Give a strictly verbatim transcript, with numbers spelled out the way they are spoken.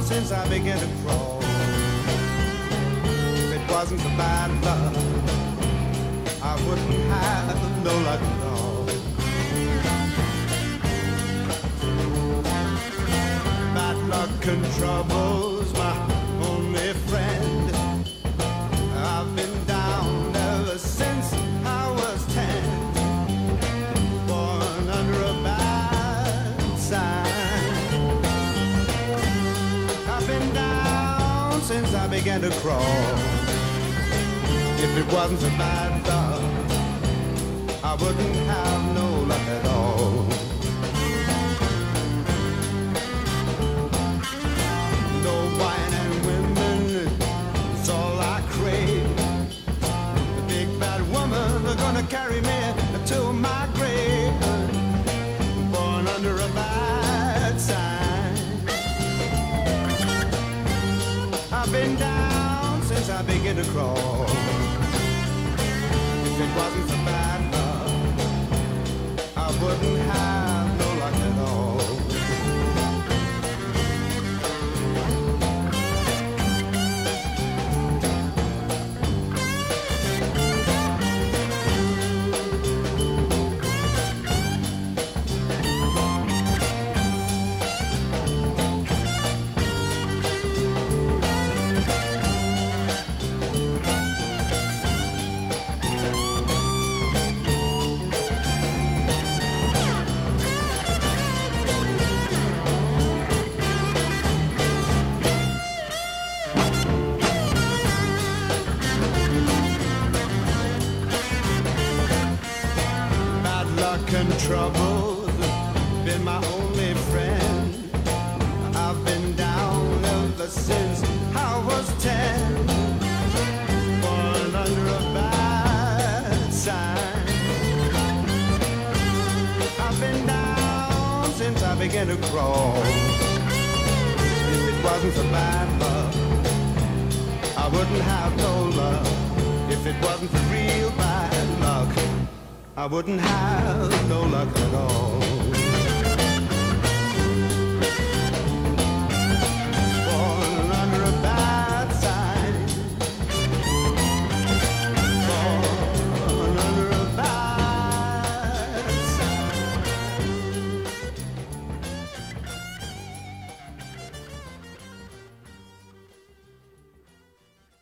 since I began to crawl. If it wasn't for bad luck, I wouldn't have no luck at all. Bad luck and trouble's my only friend. I've been down ever since I was ten, born under a bad sign. I've been down since I began to crawl. If it wasn't for bad luck, I wouldn't have no luck at all. No wine and women, it's all I crave. The big bad woman are gonna carry me to my grave, born under a bad sign. I've been down since I began to crawl. If it wasn't for bad luck, I wouldn't have no luck at all. And trouble's been my only friend. I've been down ever since I was ten, born under a bad sign. I've been down since I began to crawl. If it wasn't for bad luck, I wouldn't have no luck. If it wasn't for real bad luck, I wouldn't have no luck at all.